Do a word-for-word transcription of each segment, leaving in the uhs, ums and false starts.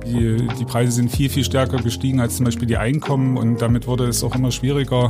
Die, die Preise sind viel, viel stärker gestiegen als zum Beispiel die Einkommen und damit wurde es auch immer schwieriger,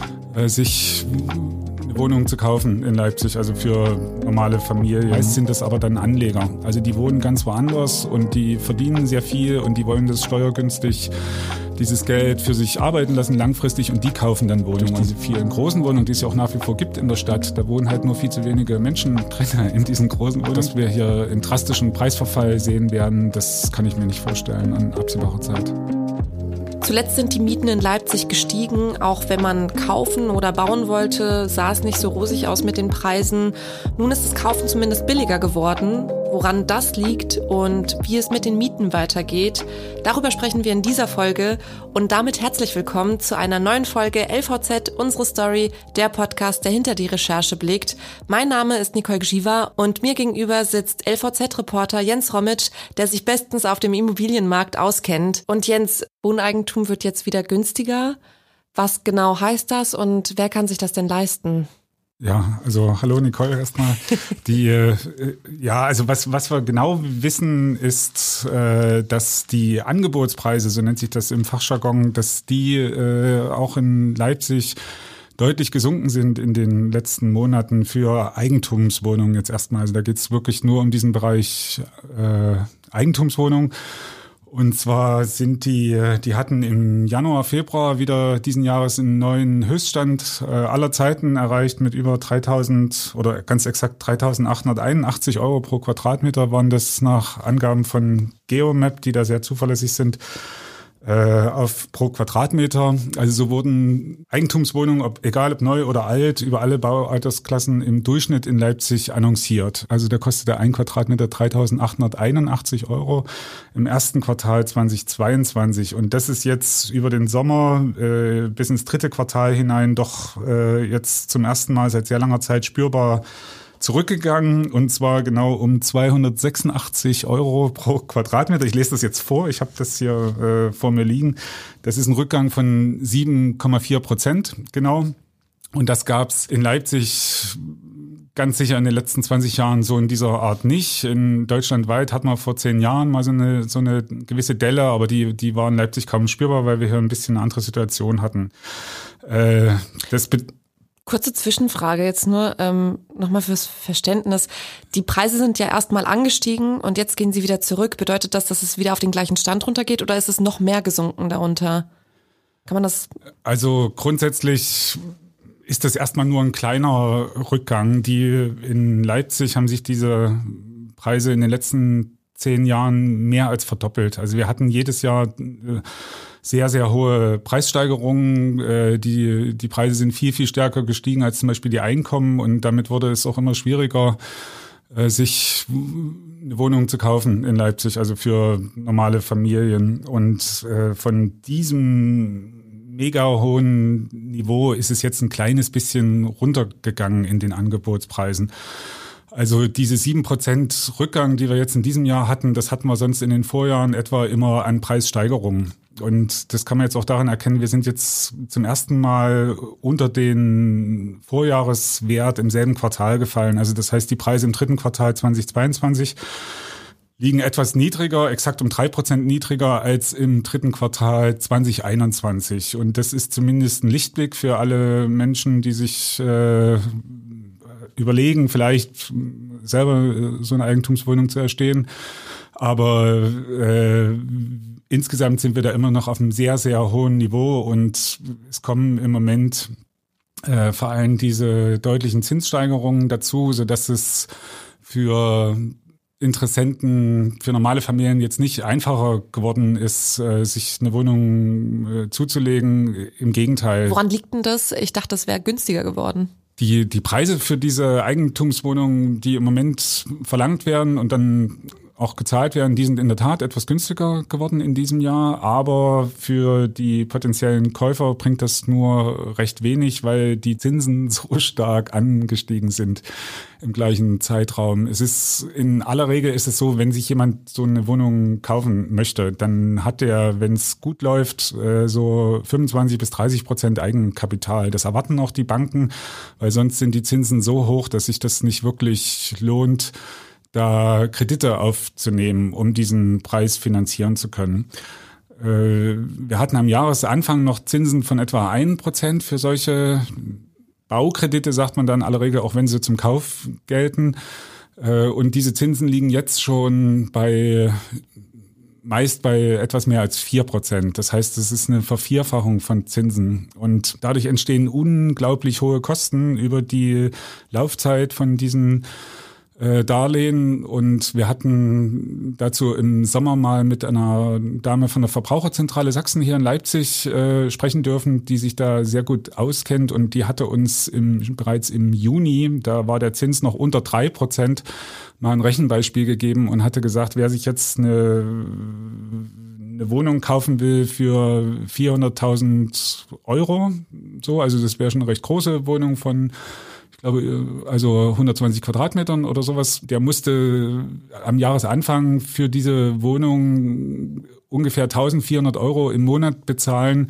sich eine Wohnung zu kaufen in Leipzig, also für normale Familien. Meist sind das aber dann Anleger. Also die wohnen ganz woanders und die verdienen sehr viel und die wollen das steuergünstig dieses Geld für sich arbeiten lassen langfristig und die kaufen dann Wohnungen. Diese vielen großen Wohnungen, die es ja auch nach wie vor gibt in der Stadt, da wohnen halt nur viel zu wenige Menschen drin in diesen großen Wohnungen. Dass wir hier einen drastischen Preisverfall sehen werden, das kann ich mir nicht vorstellen in absehbarer Zeit. Zuletzt sind die Mieten in Leipzig gestiegen. Auch wenn man kaufen oder bauen wollte, sah es nicht so rosig aus mit den Preisen. Nun ist das Kaufen zumindest billiger geworden. Woran das liegt und wie es mit den Mieten weitergeht, darüber sprechen wir in dieser Folge. Und damit herzlich willkommen zu einer neuen Folge L V Z, unsere Story, der Podcast, der hinter die Recherche blickt. Mein Name ist Nicole Gschiever und mir gegenüber sitzt L V Z-Reporter Jens Rommitsch, der sich bestens auf dem Immobilienmarkt auskennt. Und Jens, Wohneigentum wird jetzt wieder günstiger. Was genau heißt das und wer kann sich das denn leisten? Ja, also hallo Nicole erstmal. Die äh, ja, also was was wir genau wissen ist, äh, dass die Angebotspreise, so nennt sich das im Fachjargon, dass die äh, auch in Leipzig deutlich gesunken sind in den letzten Monaten für Eigentumswohnungen jetzt erstmal. Also da geht es wirklich nur um diesen Bereich äh, Eigentumswohnungen. Und zwar sind die, die hatten im Januar, Februar wieder diesen Jahres einen neuen Höchststand äh, aller Zeiten erreicht mit über dreitausend oder ganz exakt dreitausendachthunderteinundachtzig Euro pro Quadratmeter waren das nach Angaben von Geomap, die da sehr zuverlässig sind, äh, auf pro Quadratmeter. Also so wurden Eigentumswohnungen, ob, egal ob neu oder alt, über alle Baualtersklassen im Durchschnitt in Leipzig annonciert. Also da kostete ein Quadratmeter dreitausendachthunderteinundachtzig Euro im ersten Quartal zweitausendzweiundzwanzig. Und das ist jetzt über den Sommer äh, bis ins dritte Quartal hinein doch äh, jetzt zum ersten Mal seit sehr langer Zeit spürbar zurückgegangen, und zwar genau um zweihundertsechsundachtzig Euro pro Quadratmeter. Ich lese das jetzt vor, ich habe das hier äh, vor mir liegen. Das ist ein Rückgang von sieben Komma vier Prozent, genau. Und das gab es in Leipzig ganz sicher in den letzten zwanzig Jahren so in dieser Art nicht. In deutschlandweit hat man vor zehn Jahren mal so eine so eine gewisse Delle, aber die die war in Leipzig kaum spürbar, weil wir hier ein bisschen eine andere Situation hatten. Äh, das be- Kurze Zwischenfrage jetzt nur, ähm, nochmal fürs Verständnis. Die Preise sind ja erstmal angestiegen und jetzt gehen sie wieder zurück. Bedeutet das, dass es wieder auf den gleichen Stand runtergeht oder ist es noch mehr gesunken darunter? Kann man das? Also grundsätzlich ist das erstmal nur ein kleiner Rückgang. Die in Leipzig haben sich diese Preise in den letzten zehn Jahren mehr als verdoppelt. Also wir hatten jedes Jahr sehr, sehr hohe Preissteigerungen. Die, die Preise sind viel, viel stärker gestiegen als zum Beispiel die Einkommen und damit wurde es auch immer schwieriger, sich eine Wohnung zu kaufen in Leipzig, also für normale Familien. Und von diesem mega hohen Niveau ist es jetzt ein kleines bisschen runtergegangen in den Angebotspreisen. Also diese sieben Prozent Rückgang, die wir jetzt in diesem Jahr hatten, das hatten wir sonst in den Vorjahren etwa immer an Preissteigerungen. Und das kann man jetzt auch daran erkennen, wir sind jetzt zum ersten Mal unter den Vorjahreswert im selben Quartal gefallen. Also das heißt, die Preise im dritten Quartal zweitausendzweiundzwanzig liegen etwas niedriger, exakt um drei Prozent niedriger als im dritten Quartal zweitausendeinundzwanzig. Und das ist zumindest ein Lichtblick für alle Menschen, die sich äh, überlegen, vielleicht selber so eine Eigentumswohnung zu erstehen. Aber äh, insgesamt sind wir da immer noch auf einem sehr, sehr hohen Niveau und es kommen im Moment äh, vor allem diese deutlichen Zinssteigerungen dazu, sodass es für Interessenten, für normale Familien jetzt nicht einfacher geworden ist, äh, sich eine Wohnung äh, zuzulegen. Im Gegenteil. Woran liegt denn das? Ich dachte, das wäre günstiger geworden. Die, die Preise für diese Eigentumswohnungen, die im Moment verlangt werden und dann auch gezahlt werden, die sind in der Tat etwas günstiger geworden in diesem Jahr, aber für die potenziellen Käufer bringt das nur recht wenig, weil die Zinsen so stark angestiegen sind im gleichen Zeitraum. Es ist, in aller Regel ist es so, wenn sich jemand so eine Wohnung kaufen möchte, dann hat er, wenn es gut läuft, so fünfundzwanzig bis dreißig Prozent Eigenkapital. Das erwarten auch die Banken, weil sonst sind die Zinsen so hoch, dass sich das nicht wirklich lohnt, da Kredite aufzunehmen, um diesen Preis finanzieren zu können. Wir hatten am Jahresanfang noch Zinsen von etwa ein Prozent für solche Baukredite, sagt man dann in aller Regel, auch wenn sie zum Kauf gelten. Und diese Zinsen liegen jetzt schon bei meist bei etwas mehr als vier Prozent. Das heißt, es ist eine Vervierfachung von Zinsen. Und dadurch entstehen unglaublich hohe Kosten über die Laufzeit von diesen Darlehen, und wir hatten dazu im Sommer mal mit einer Dame von der Verbraucherzentrale Sachsen hier in Leipzig äh, sprechen dürfen, die sich da sehr gut auskennt, und die hatte uns im, bereits im Juni, da war der Zins noch unter drei Prozent, mal ein Rechenbeispiel gegeben und hatte gesagt, wer sich jetzt eine, eine Wohnung kaufen will für vierhunderttausend Euro, so, also das wäre schon eine recht große Wohnung von, ich glaube, also hundertzwanzig Quadratmetern oder sowas, der musste am Jahresanfang für diese Wohnung ungefähr eintausendvierhundert Euro im Monat bezahlen,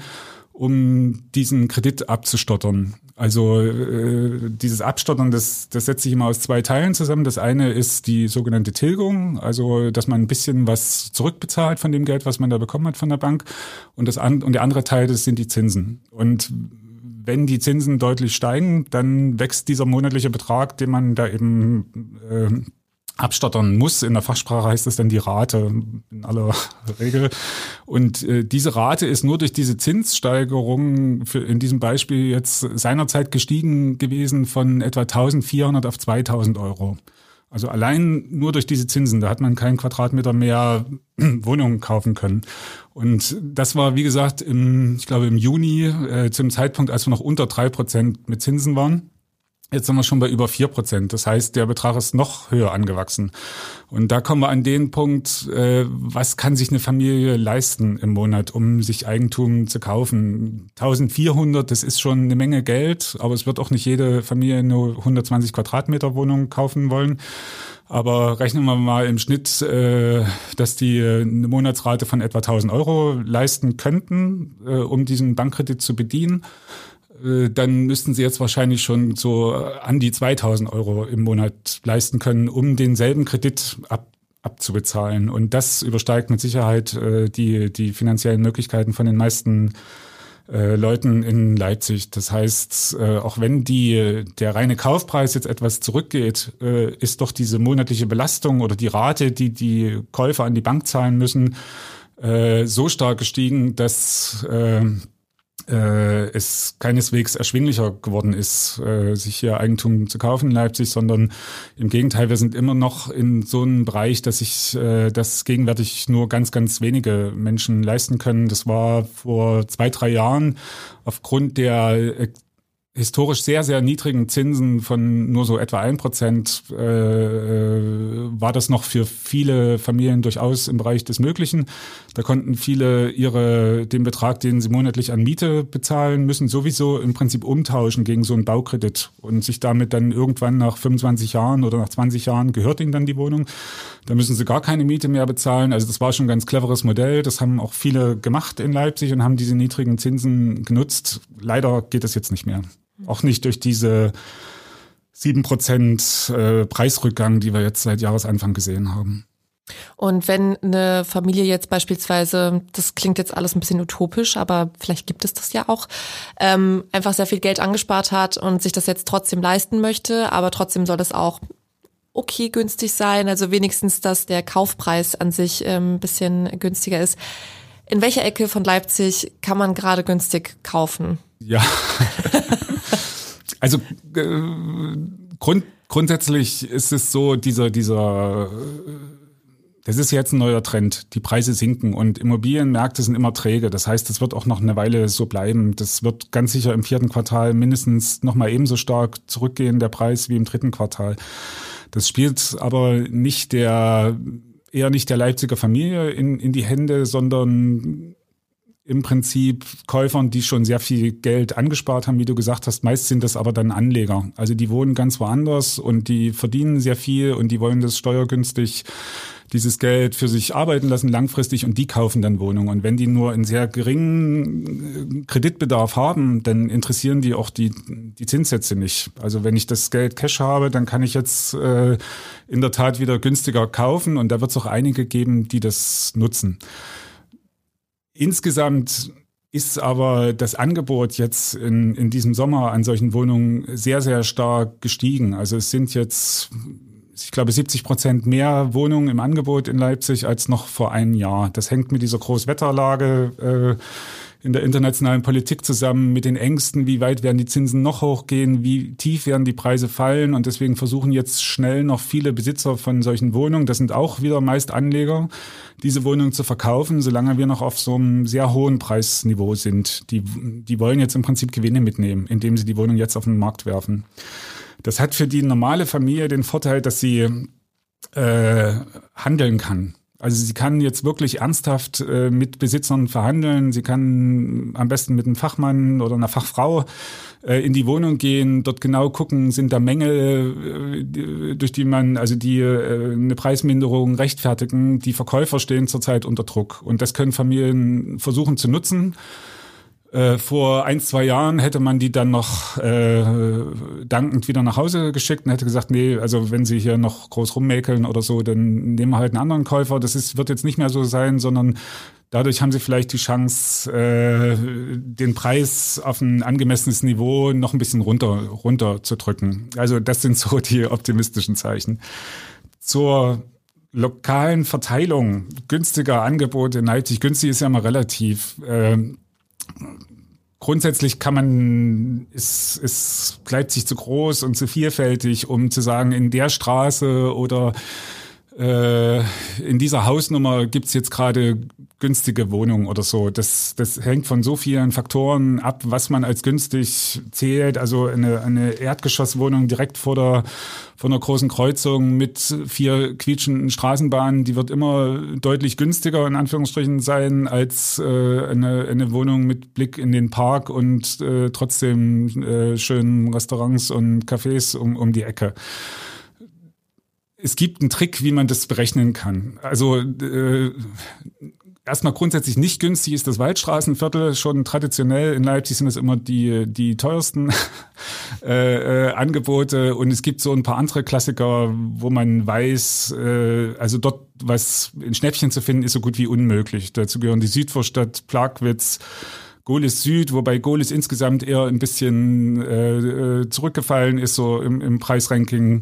um diesen Kredit abzustottern. Also äh, dieses Abstottern, das, das setzt sich immer aus zwei Teilen zusammen. Das eine ist die sogenannte Tilgung, also dass man ein bisschen was zurückbezahlt von dem Geld, was man da bekommen hat von der Bank. Und, das an, und der andere Teil, das sind die Zinsen. Und wenn die Zinsen deutlich steigen, dann wächst dieser monatliche Betrag, den man da eben äh, abstottern muss. In der Fachsprache heißt das dann die Rate in aller Regel. Und äh, diese Rate ist nur durch diese Zinssteigerung für in diesem Beispiel jetzt seinerzeit gestiegen gewesen von etwa eintausendvierhundert auf zweitausend Euro. Also allein nur durch diese Zinsen, da hat man keinen Quadratmeter mehr Wohnungen kaufen können. Und das war, wie gesagt, im, ich glaube im Juni, äh, zum Zeitpunkt, als wir noch unter drei Prozent mit Zinsen waren. Jetzt sind wir schon bei über vier Prozent. Das heißt, der Betrag ist noch höher angewachsen. Und da kommen wir an den Punkt, äh, was kann sich eine Familie leisten im Monat, um sich Eigentum zu kaufen? eintausendvierhundert, das ist schon eine Menge Geld, aber es wird auch nicht jede Familie nur hundertzwanzig Quadratmeter Wohnung kaufen wollen. Aber rechnen wir mal im Schnitt, äh, dass die eine Monatsrate von etwa tausend Euro leisten könnten, äh, um diesen Bankkredit zu bedienen. Dann müssten sie jetzt wahrscheinlich schon so an die zweitausend Euro im Monat leisten können, um denselben Kredit ab, abzubezahlen. Und das übersteigt mit Sicherheit äh, die, die finanziellen Möglichkeiten von den meisten äh, Leuten in Leipzig. Das heißt, äh, auch wenn die, der reine Kaufpreis jetzt etwas zurückgeht, äh, ist doch diese monatliche Belastung oder die Rate, die die Käufer an die Bank zahlen müssen, äh, so stark gestiegen, dass äh, äh, es keineswegs erschwinglicher geworden ist, äh, sich hier Eigentum zu kaufen in Leipzig, sondern im Gegenteil, wir sind immer noch in so einem Bereich, dass sich äh, das gegenwärtig nur ganz, ganz wenige Menschen leisten können. Das war vor zwei, drei Jahren aufgrund der äh, historisch sehr, sehr niedrigen Zinsen von nur so etwa ein Prozent äh, war das noch für viele Familien durchaus im Bereich des Möglichen. Da konnten viele ihre den Betrag, den sie monatlich an Miete bezahlen müssen, sowieso im Prinzip umtauschen gegen so einen Baukredit und sich damit dann irgendwann nach fünfundzwanzig Jahren oder nach zwanzig Jahren gehört ihnen dann die Wohnung. Da müssen sie gar keine Miete mehr bezahlen. Also das war schon ein ganz cleveres Modell. Das haben auch viele gemacht in Leipzig und haben diese niedrigen Zinsen genutzt. Leider geht das jetzt nicht mehr. Auch nicht durch diese sieben Prozent äh, Preisrückgang, die wir jetzt seit Jahresanfang gesehen haben. Und wenn eine Familie jetzt beispielsweise, das klingt jetzt alles ein bisschen utopisch, aber vielleicht gibt es das ja auch, ähm, einfach sehr viel Geld angespart hat und sich das jetzt trotzdem leisten möchte, aber trotzdem soll das auch okay günstig sein, also wenigstens, dass der Kaufpreis an sich ähm, ein bisschen günstiger ist. In welcher Ecke von Leipzig kann man gerade günstig kaufen? Ja, also äh, grund, grundsätzlich ist es so, dieser, dieser, das ist jetzt ein neuer Trend. Die Preise sinken und Immobilienmärkte sind immer träge. Das heißt, das wird auch noch eine Weile so bleiben. Das wird ganz sicher im vierten Quartal mindestens noch mal ebenso stark zurückgehen, der Preis, wie im dritten Quartal. Das spielt aber nicht der, eher nicht der Leipziger Familie in, in die Hände, sondern im Prinzip Käufern, die schon sehr viel Geld angespart haben, wie du gesagt hast. Meist sind das aber dann Anleger. Also die wohnen ganz woanders und die verdienen sehr viel und die wollen das steuergünstig dieses Geld für sich arbeiten lassen langfristig und die kaufen dann Wohnungen. Und wenn die nur einen sehr geringen Kreditbedarf haben, dann interessieren die auch die, die Zinssätze nicht. Also wenn ich das Geld Cash habe, dann kann ich jetzt äh, in der Tat wieder günstiger kaufen und da wird es auch einige geben, die das nutzen. Insgesamt ist aber das Angebot jetzt in, in diesem Sommer an solchen Wohnungen sehr, sehr stark gestiegen. Also es sind jetzt, ich glaube, siebzig Prozent mehr Wohnungen im Angebot in Leipzig als noch vor einem Jahr. Das hängt mit dieser Großwetterlage äh, in der internationalen Politik zusammen, mit den Ängsten, wie weit werden die Zinsen noch hochgehen, wie tief werden die Preise fallen. Und deswegen versuchen jetzt schnell noch viele Besitzer von solchen Wohnungen, das sind auch wieder meist Anleger, diese Wohnungen zu verkaufen, solange wir noch auf so einem sehr hohen Preisniveau sind. Die, die wollen jetzt im Prinzip Gewinne mitnehmen, indem sie die Wohnung jetzt auf den Markt werfen. Das hat für die normale Familie den Vorteil, dass sie äh, handeln kann. Also sie kann jetzt wirklich ernsthaft äh, mit Besitzern verhandeln. Sie kann am besten mit einem Fachmann oder einer Fachfrau äh, in die Wohnung gehen, dort genau gucken, sind da Mängel, äh, durch die man, also die äh, eine Preisminderung rechtfertigen. Die Verkäufer stehen zurzeit unter Druck und das können Familien versuchen zu nutzen. Äh, vor ein, zwei Jahren hätte man die dann noch äh, dankend wieder nach Hause geschickt und hätte gesagt, nee, also wenn sie hier noch groß rummäkeln oder so, dann nehmen wir halt einen anderen Käufer. Das ist, wird jetzt nicht mehr so sein, sondern dadurch haben sie vielleicht die Chance, äh, den Preis auf ein angemessenes Niveau noch ein bisschen runter, runter zu drücken. Also das sind so die optimistischen Zeichen. Zur lokalen Verteilung günstiger Angebote in Leipzig. Günstig ist ja mal relativ. Äh, Grundsätzlich kann man, ist, ist Leipzig zu groß und zu vielfältig, um zu sagen, in der Straße oder äh, in dieser Hausnummer gibt's jetzt gerade günstige Wohnungen oder so. Das, das hängt von so vielen Faktoren ab, was man als günstig zählt. Also eine, eine Erdgeschosswohnung direkt vor der, vor einer großen Kreuzung mit vier quietschenden Straßenbahnen, die wird immer deutlich günstiger in Anführungsstrichen sein als äh, eine, eine Wohnung mit Blick in den Park und äh, trotzdem äh, schönen Restaurants und Cafés um, um die Ecke. Es gibt einen Trick, wie man das berechnen kann. Also äh, erstmal grundsätzlich nicht günstig ist das Waldstraßenviertel. Schon traditionell in Leipzig sind es immer die die teuersten äh, äh, Angebote. Und es gibt so ein paar andere Klassiker, wo man weiß, äh, also dort was in Schnäppchen zu finden, ist so gut wie unmöglich. Dazu gehören die Südvorstadt, Plagwitz, Gohlis Süd, wobei Gohlis insgesamt eher ein bisschen äh, zurückgefallen ist, so im, im Preisranking.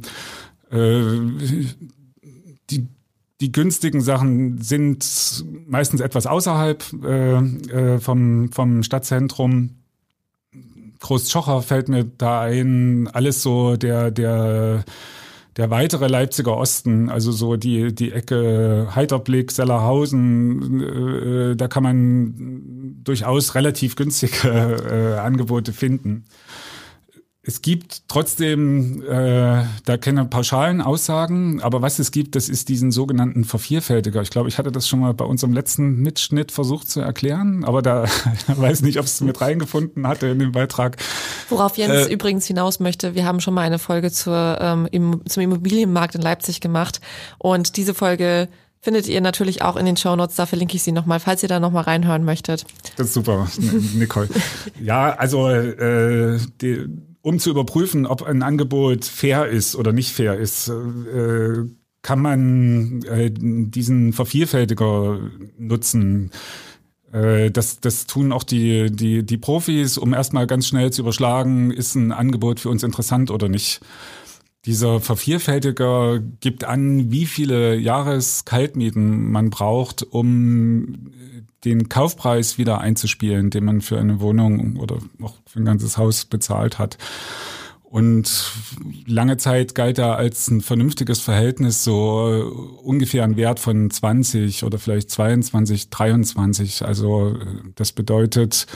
Die, die günstigen Sachen sind meistens etwas außerhalb äh, vom, vom Stadtzentrum. Großschocher fällt mir da ein, alles so der, der, der weitere Leipziger Osten, also so die, die Ecke Heiterblick, Sellerhausen, äh, da kann man durchaus relativ günstige äh, Angebote finden. Es gibt trotzdem äh, da keine pauschalen Aussagen, aber was es gibt, das ist diesen sogenannten Vervielfältiger. Ich glaube, ich hatte das schon mal bei unserem letzten Mitschnitt versucht zu erklären, aber da ich weiß nicht, ob es mit reingefunden hatte in den Beitrag. Worauf Jens äh, übrigens hinaus möchte, wir haben schon mal eine Folge zur, ähm, im, zum Immobilienmarkt in Leipzig gemacht und diese Folge findet ihr natürlich auch in den Shownotes, da verlinke ich sie nochmal, falls ihr da nochmal reinhören möchtet. Das ist super, Nicole. Ja, also äh, die um zu überprüfen, ob ein Angebot fair ist oder nicht fair ist, äh, kann man äh, diesen Vervielfältiger nutzen. Äh, das, das tun auch die, die, die Profis, um erstmal ganz schnell zu überschlagen, ist ein Angebot für uns interessant oder nicht. Dieser Vervielfältiger gibt an, wie viele Jahreskaltmieten man braucht, um den Kaufpreis wieder einzuspielen, den man für eine Wohnung oder auch für ein ganzes Haus bezahlt hat. Und lange Zeit galt er als ein vernünftiges Verhältnis, so ungefähr ein Wert von zwanzig oder vielleicht zweiundzwanzig, dreiundzwanzig. Also das bedeutet,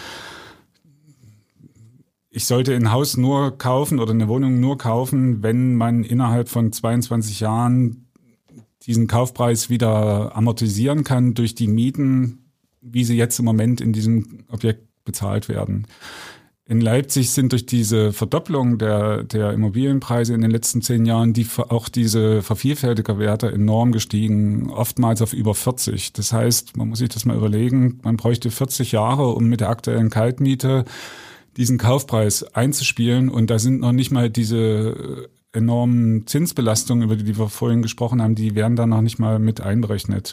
ich sollte ein Haus nur kaufen oder eine Wohnung nur kaufen, wenn man innerhalb von zweiundzwanzig Jahren diesen Kaufpreis wieder amortisieren kann durch die Mieten, wie sie jetzt im Moment in diesem Objekt bezahlt werden. In Leipzig sind durch diese Verdopplung der, der Immobilienpreise in den letzten zehn Jahren die, auch diese Vervielfältigerwerte enorm gestiegen, oftmals auf über vierzig. Das heißt, man muss sich das mal überlegen, man bräuchte vierzig Jahre, um mit der aktuellen Kaltmiete diesen Kaufpreis einzuspielen. Und da sind noch nicht mal diese enormen Zinsbelastungen, über die wir vorhin gesprochen haben, die werden da noch nicht mal mit einberechnet.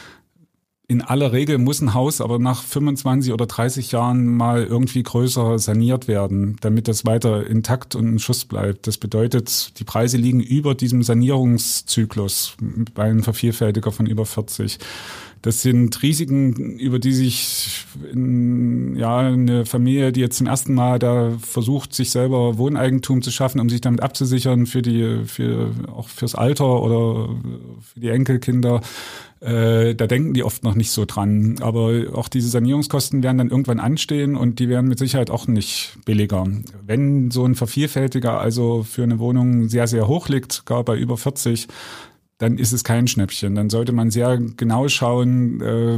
In aller Regel muss ein Haus aber nach fünfundzwanzig oder dreißig Jahren mal irgendwie größer saniert werden, damit das weiter intakt und in Schuss bleibt. Das bedeutet, die Preise liegen über diesem Sanierungszyklus bei einem Vervielfältiger von über vierzig. Das sind Risiken, über die sich in, ja, eine Familie, die jetzt zum ersten Mal da versucht, sich selber Wohneigentum zu schaffen, um sich damit abzusichern für die, für, auch fürs Alter oder für die Enkelkinder, Äh, da denken die oft noch nicht so dran. Aber auch diese Sanierungskosten werden dann irgendwann anstehen und die werden mit Sicherheit auch nicht billiger. Wenn so ein Vervielfältiger also für eine Wohnung sehr, sehr hoch liegt, gar bei über vierzig, dann ist es kein Schnäppchen. Dann sollte man sehr genau schauen, äh,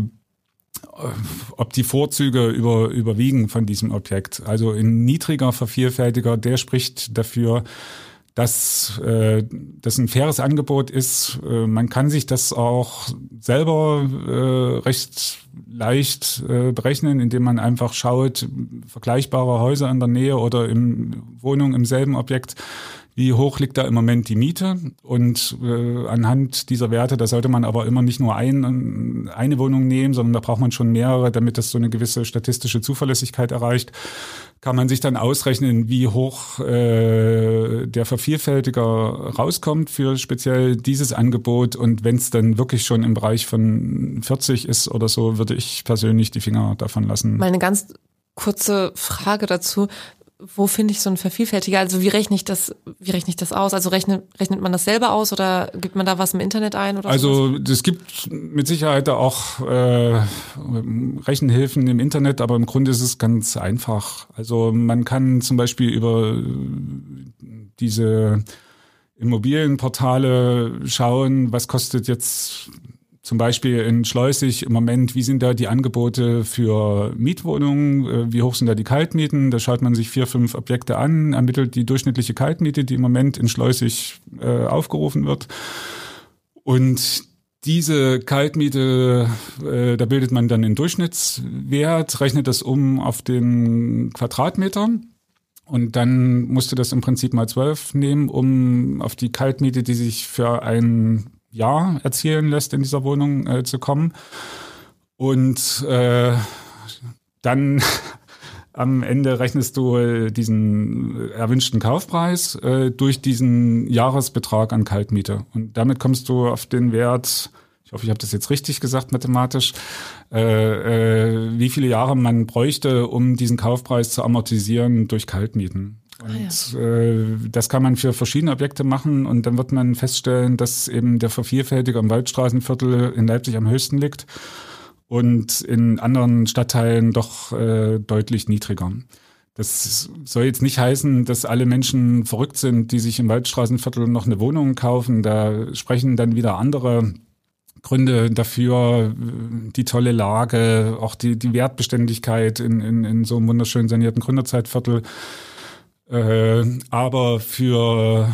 ob die Vorzüge über, überwiegen von diesem Objekt. Also ein niedriger Vervielfältiger, der spricht dafür, dass äh, das ein faires Angebot ist. Äh, man kann sich das auch selber äh, recht leicht äh, berechnen, indem man einfach schaut, vergleichbare Häuser in der Nähe oder in Wohnungen im selben Objekt, wie hoch liegt da im Moment die Miete? Und äh, anhand dieser Werte, da sollte man aber immer nicht nur ein, eine Wohnung nehmen, sondern da braucht man schon mehrere, damit das so eine gewisse statistische Zuverlässigkeit erreicht. Kann man sich dann ausrechnen, wie hoch äh, der Vervielfältiger rauskommt für speziell dieses Angebot. Und wenn es dann wirklich schon im Bereich von vierzig ist oder so, würde ich persönlich die Finger davon lassen. Mal eine ganz kurze Frage dazu. Wo finde ich so einen Vervielfältiger? Also wie rechne ich das, wie rechne ich das aus? Also rechnet, rechnet man das selber aus oder gibt man da was im Internet ein oder Also es gibt mit Sicherheit auch äh, Rechenhilfen im Internet, aber im Grunde ist es ganz einfach. Also man kann zum Beispiel über diese Immobilienportale schauen, was kostet jetzt zum Beispiel in Schleusig im Moment, wie sind da die Angebote für Mietwohnungen, wie hoch sind da die Kaltmieten? Da schaut man sich vier, fünf Objekte an, ermittelt die durchschnittliche Kaltmiete, die im Moment in Schleusig äh, aufgerufen wird. Und diese Kaltmiete, äh, da bildet man dann den Durchschnittswert, rechnet das um auf den Quadratmeter. Und dann musst du das im Prinzip mal zwölf nehmen, um auf die Kaltmiete, die sich für ein Jahr erzielen lässt, in dieser Wohnung äh, zu kommen. Und äh, dann am Ende rechnest du äh, diesen erwünschten Kaufpreis äh, durch diesen Jahresbetrag an Kaltmiete. Und damit kommst du auf den Wert, ich hoffe, ich habe das jetzt richtig gesagt mathematisch, äh, äh, wie viele Jahre man bräuchte, um diesen Kaufpreis zu amortisieren durch Kaltmieten. Und ah, ja. äh, das kann man für verschiedene Objekte machen und dann wird man feststellen, dass eben der Vervielfältiger im Waldstraßenviertel in Leipzig am höchsten liegt und in anderen Stadtteilen doch äh, deutlich niedriger. Das soll jetzt nicht heißen, dass alle Menschen verrückt sind, die sich im Waldstraßenviertel noch eine Wohnung kaufen. Da sprechen dann wieder andere Gründe dafür, die tolle Lage, auch die, die Wertbeständigkeit in, in, in so einem wunderschön sanierten Gründerzeitviertel. Äh, aber für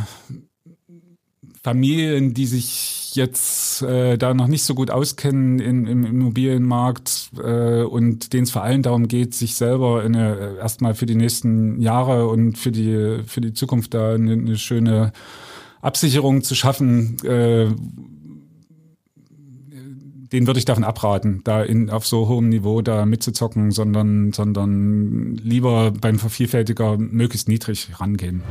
Familien, die sich jetzt äh, da noch nicht so gut auskennen in, im Immobilienmarkt äh, und denen es vor allem darum geht, sich selber eine, erstmal für die nächsten Jahre und für die für die Zukunft da eine, eine schöne Absicherung zu schaffen, äh, den würde ich davon abraten, da in, auf so hohem Niveau da mitzuzocken, sondern, sondern lieber beim Vervielfältiger möglichst niedrig rangehen.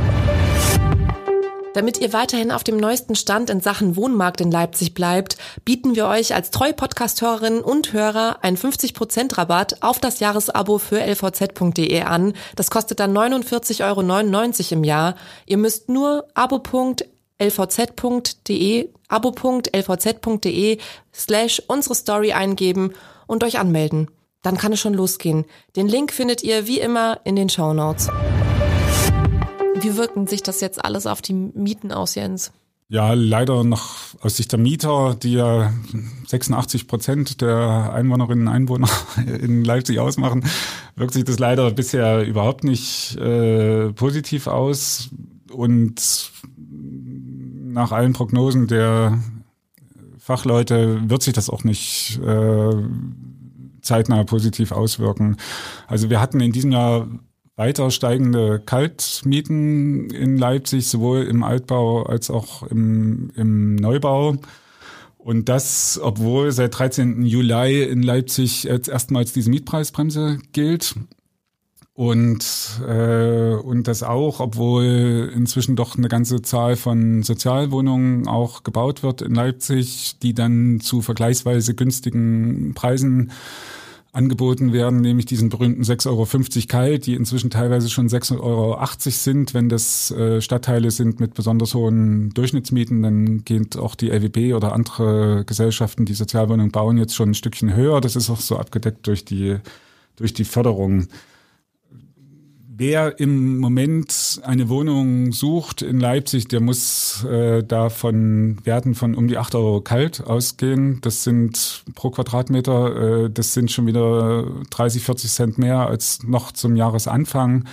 Damit ihr weiterhin auf dem neuesten Stand in Sachen Wohnmarkt in Leipzig bleibt, bieten wir euch als treue Podcast-Hörerinnen und Hörer einen fünfzig Prozent Rabatt auf das Jahresabo für l v z punkt d e an. Das kostet dann neunundvierzig Euro neunundneunzig im Jahr. Ihr müsst nur abo punkt l v z punkt d e abo punkt l v z punkt d e slash unsere Story eingeben und euch anmelden. Dann kann es schon losgehen. Den Link findet ihr wie immer in den Shownotes. Wie wirken sich das jetzt alles auf die Mieten aus, Jens? Ja, leider noch aus Sicht der Mieter, die ja sechsundachtzig Prozent der Einwohnerinnen und Einwohner in Leipzig ausmachen, wirkt sich das leider bisher überhaupt nicht äh, positiv aus. Und nach allen Prognosen der Fachleute wird sich das auch nicht äh, zeitnah positiv auswirken. Also wir hatten in diesem Jahr weiter steigende Kaltmieten in Leipzig, sowohl im Altbau als auch im, im Neubau. Und das, obwohl seit dreizehnten Juli in Leipzig jetzt erstmals diese Mietpreisbremse gilt. Und, äh, und das auch, obwohl inzwischen doch eine ganze Zahl von Sozialwohnungen auch gebaut wird in Leipzig, die dann zu vergleichsweise günstigen Preisen angeboten werden, nämlich diesen berühmten sechs Euro fünfzig kalt, die inzwischen teilweise schon sechs Euro achtzig sind. Wenn das äh, Stadtteile sind mit besonders hohen Durchschnittsmieten, dann geht auch die L W B oder andere Gesellschaften, die Sozialwohnungen bauen, jetzt schon ein Stückchen höher. Das ist auch so abgedeckt durch die, durch die Förderung. Wer im Moment eine Wohnung sucht in Leipzig, der muss äh, da von Werten von um die acht Euro kalt ausgehen. Das sind pro Quadratmeter, äh, das sind schon wieder dreißig, vierzig Cent mehr als noch zum Jahresanfang.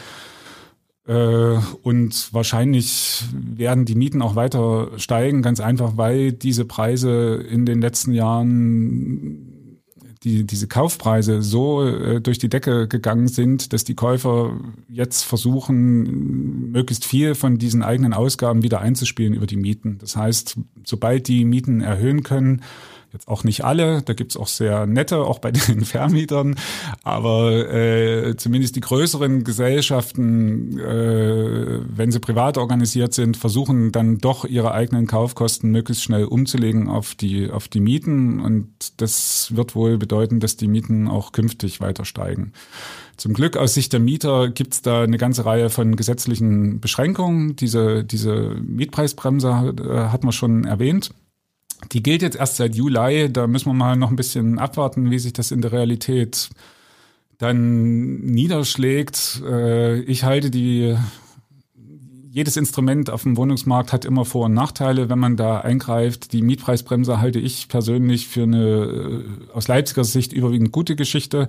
Äh, und wahrscheinlich werden die Mieten auch weiter steigen, ganz einfach, weil diese Preise in den letzten Jahren die diese Kaufpreise so äh, durch die Decke gegangen sind, dass die Käufer jetzt versuchen, möglichst viel von diesen eigenen Ausgaben wieder einzuspielen über die Mieten. Das heißt, sobald die Mieten erhöhen können, jetzt auch nicht alle, da gibt's auch sehr nette, auch bei den Vermietern, aber äh, zumindest die größeren Gesellschaften, äh, wenn sie privat organisiert sind, versuchen dann doch ihre eigenen Kaufkosten möglichst schnell umzulegen auf die auf die Mieten, und das wird wohl bedeuten, dass die Mieten auch künftig weiter steigen. Zum Glück aus Sicht der Mieter gibt's da eine ganze Reihe von gesetzlichen Beschränkungen. Diese diese Mietpreisbremse äh, hat man schon erwähnt. Die gilt jetzt erst seit Juli, da müssen wir mal noch ein bisschen abwarten, wie sich das in der Realität dann niederschlägt. Ich halte die, jedes Instrument auf dem Wohnungsmarkt hat immer Vor- und Nachteile, wenn man da eingreift. Die Mietpreisbremse halte ich persönlich für eine aus Leipziger Sicht überwiegend gute Geschichte,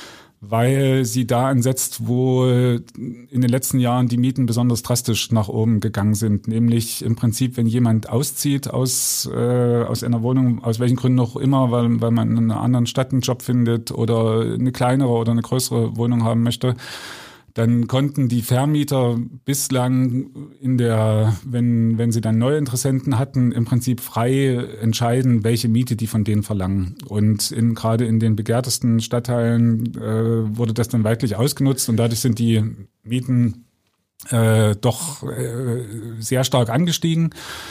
weil sie da ansetzt, wo in den letzten Jahren die Mieten besonders drastisch nach oben gegangen sind. Nämlich im Prinzip, wenn jemand auszieht aus äh, aus einer Wohnung, aus welchen Gründen auch immer, weil, weil man in einer anderen Stadt einen Job findet oder eine kleinere oder eine größere Wohnung haben möchte, dann konnten die Vermieter bislang in der, wenn wenn sie dann neue Interessenten hatten, im Prinzip frei entscheiden, welche Miete die von denen verlangen. Und in, gerade in den begehrtesten Stadtteilen äh, wurde das dann weitlich ausgenutzt, und dadurch sind die Mieten äh, doch äh, sehr stark angestiegen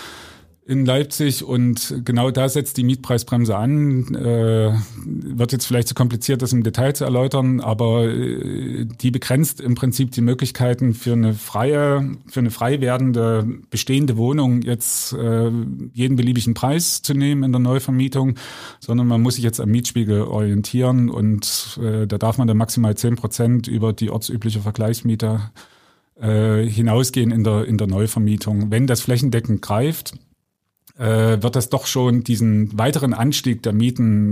in Leipzig, und genau da setzt die Mietpreisbremse an. Äh, wird jetzt vielleicht zu kompliziert, das im Detail zu erläutern, aber äh, die begrenzt im Prinzip die Möglichkeiten für eine freie, für eine frei werdende bestehende Wohnung jetzt äh, jeden beliebigen Preis zu nehmen in der Neuvermietung, sondern man muss sich jetzt am Mietspiegel orientieren, und äh, da darf man dann maximal zehn Prozent über die ortsübliche Vergleichsmiete äh, hinausgehen in der in der Neuvermietung. Wenn das flächendeckend greift, wird das doch schon diesen weiteren Anstieg der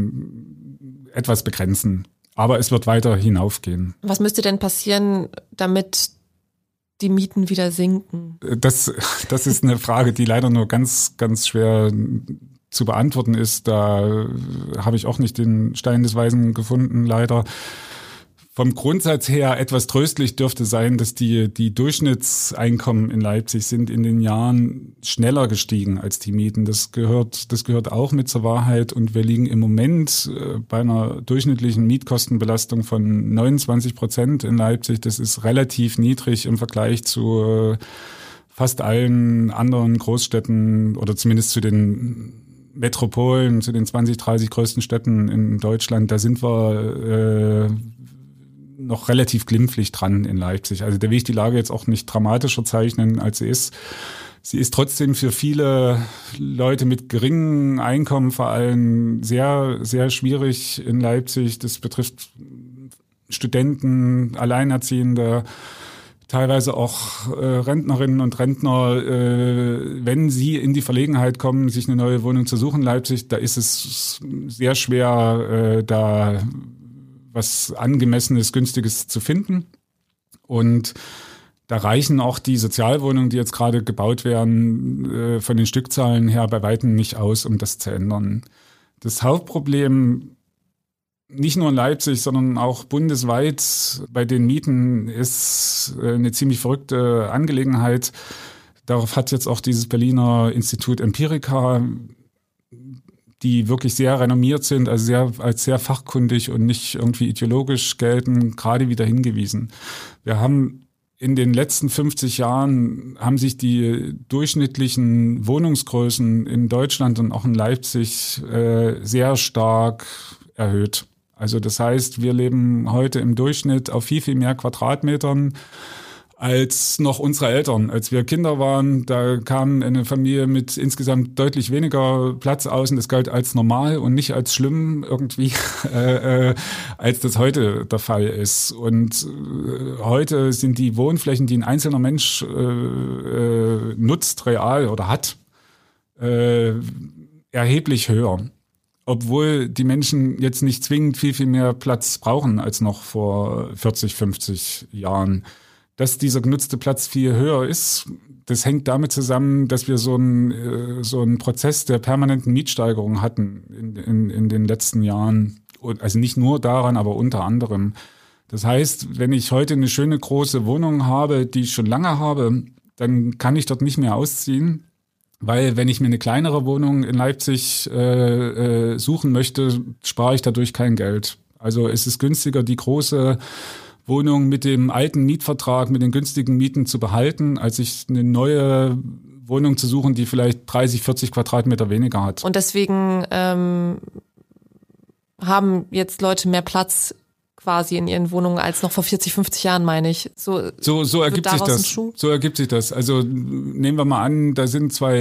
Mieten etwas begrenzen. Aber es wird weiter hinaufgehen. Was müsste denn passieren, damit die Mieten wieder sinken? Das, das ist eine Frage, die leider nur ganz, ganz schwer zu beantworten ist. Da habe ich auch nicht den Stein des Weisen gefunden, leider. Vom Grundsatz her etwas tröstlich dürfte sein, dass die, die Durchschnittseinkommen in Leipzig sind in den Jahren schneller gestiegen als die Mieten. Das gehört, das gehört auch mit zur Wahrheit. Und wir liegen im Moment bei einer durchschnittlichen Mietkostenbelastung von neunundzwanzig Prozent in Leipzig. Das ist relativ niedrig im Vergleich zu fast allen anderen Großstädten oder zumindest zu den Metropolen, zu den zwanzig, dreißig größten Städten in Deutschland. Da sind wir äh, noch relativ glimpflich dran in Leipzig. Also da will ich die Lage jetzt auch nicht dramatischer zeichnen, als sie ist. Sie ist trotzdem für viele Leute mit geringen Einkommen vor allem sehr, sehr schwierig in Leipzig. Das betrifft Studenten, Alleinerziehende, teilweise auch äh, Rentnerinnen und Rentner, äh, wenn sie in die Verlegenheit kommen, sich eine neue Wohnung zu suchen in Leipzig, da ist es sehr schwer, äh, da was Angemessenes, Günstiges zu finden. Und da reichen auch die Sozialwohnungen, die jetzt gerade gebaut werden, äh, von den Stückzahlen her bei weitem nicht aus, um das zu ändern. Das Hauptproblem, nicht nur in Leipzig, sondern auch bundesweit bei den Mieten, ist eine ziemlich verrückte Angelegenheit. Darauf hat jetzt auch dieses Berliner Institut Empirica, die wirklich sehr renommiert sind, also sehr, als sehr fachkundig und nicht irgendwie ideologisch gelten, gerade wieder hingewiesen. Wir haben in den letzten fünfzig Jahren haben sich die durchschnittlichen Wohnungsgrößen in Deutschland und auch in Leipzig äh, sehr stark erhöht. Also das heißt, wir leben heute im Durchschnitt auf viel, viel mehr Quadratmetern als noch unsere Eltern. Als wir Kinder waren, da kam eine Familie mit insgesamt deutlich weniger Platz aus und das galt als normal und nicht als schlimm irgendwie, äh, äh, als das heute der Fall ist. Und äh, heute sind die Wohnflächen, die ein einzelner Mensch äh, äh, nutzt, real oder hat, äh, erheblich höher. Obwohl die Menschen jetzt nicht zwingend viel, viel mehr Platz brauchen als noch vor vierzig, fünfzig Jahren. Dass dieser genutzte Platz viel höher ist, das hängt damit zusammen, dass wir so einen so einen Prozess der permanenten Mietsteigerung hatten in, in, in den letzten Jahren. Also nicht nur daran, aber unter anderem. Das heißt, wenn ich heute eine schöne große Wohnung habe, die ich schon lange habe, dann kann ich dort nicht mehr ausziehen. Weil wenn ich mir eine kleinere Wohnung in Leipzig äh, äh, suchen möchte, spare ich dadurch kein Geld. Also es ist günstiger, die große Wohnung mit dem alten Mietvertrag, mit den günstigen Mieten zu behalten, als sich eine neue Wohnung zu suchen, die vielleicht dreißig, vierzig Quadratmeter weniger hat. Und deswegen ähm, haben jetzt Leute mehr Platz quasi in ihren Wohnungen als noch vor vierzig, fünfzig Jahren, meine ich. So, so, so ergibt sich das. So ergibt sich das. Also nehmen wir mal an, da sind zwei,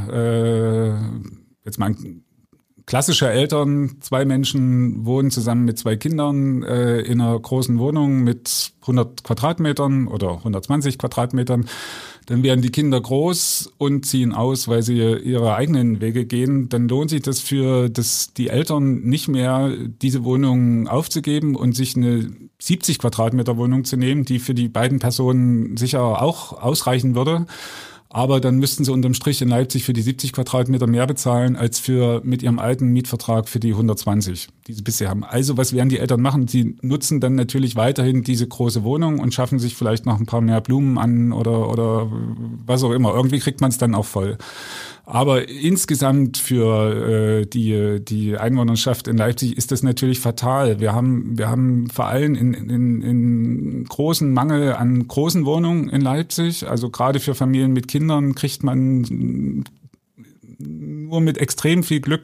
äh, jetzt mal klassische Eltern, zwei Menschen wohnen zusammen mit zwei Kindern äh, in einer großen Wohnung mit hundert Quadratmetern oder hundertzwanzig Quadratmetern. Dann werden die Kinder groß und ziehen aus, weil sie ihre eigenen Wege gehen. Dann lohnt sich das für das, die Eltern nicht mehr, diese Wohnung aufzugeben und sich eine siebzig Quadratmeter Wohnung zu nehmen, die für die beiden Personen sicher auch ausreichen würde. Aber dann müssten sie unterm Strich in Leipzig für die siebzig Quadratmeter mehr bezahlen, als für mit ihrem alten Mietvertrag für die hundertzwanzig, die sie bisher haben. Also was werden die Eltern machen? Sie nutzen dann natürlich weiterhin diese große Wohnung und schaffen sich vielleicht noch ein paar mehr Blumen an oder oder was auch immer. Irgendwie kriegt man es dann auch voll. Aber insgesamt für äh, die die Einwohnerschaft in Leipzig ist das natürlich fatal. Wir haben wir haben vor allem in, in, in großen Mangel an großen Wohnungen in Leipzig. Also gerade für Familien mit Kindern kriegt man nur mit extrem viel Glück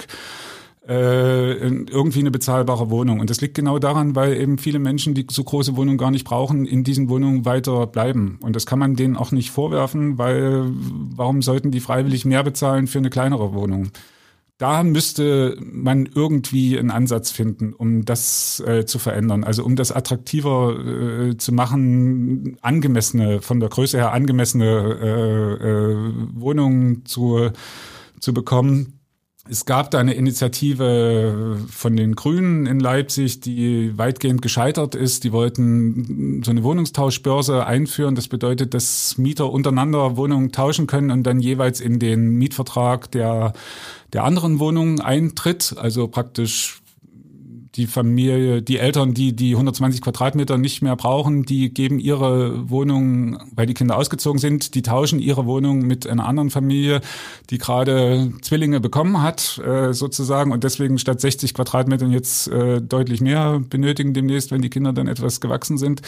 äh, irgendwie eine bezahlbare Wohnung. Und das liegt genau daran, weil eben viele Menschen, die so große Wohnungen gar nicht brauchen, in diesen Wohnungen weiter bleiben. Und das kann man denen auch nicht vorwerfen, weil warum sollten die freiwillig mehr bezahlen für eine kleinere Wohnung? Da müsste man irgendwie einen Ansatz finden, um das äh, zu verändern. Also um das attraktiver äh, zu machen, angemessene, von der Größe her angemessene äh, äh, Wohnungen zu, zu bekommen. Es gab da eine Initiative von den Grünen in Leipzig, die weitgehend gescheitert ist. Die wollten so eine Wohnungstauschbörse einführen. Das bedeutet, dass Mieter untereinander Wohnungen tauschen können und dann jeweils in den Mietvertrag der, der anderen Wohnung eintritt. Also praktisch die Familie, die Eltern, die die hundertzwanzig Quadratmeter nicht mehr brauchen, die geben ihre Wohnung, weil die Kinder ausgezogen sind, die tauschen ihre Wohnung mit einer anderen Familie, die gerade Zwillinge bekommen hat, äh, sozusagen, und deswegen statt sechzig Quadratmetern jetzt äh, deutlich mehr benötigen demnächst, wenn die Kinder dann etwas gewachsen sind.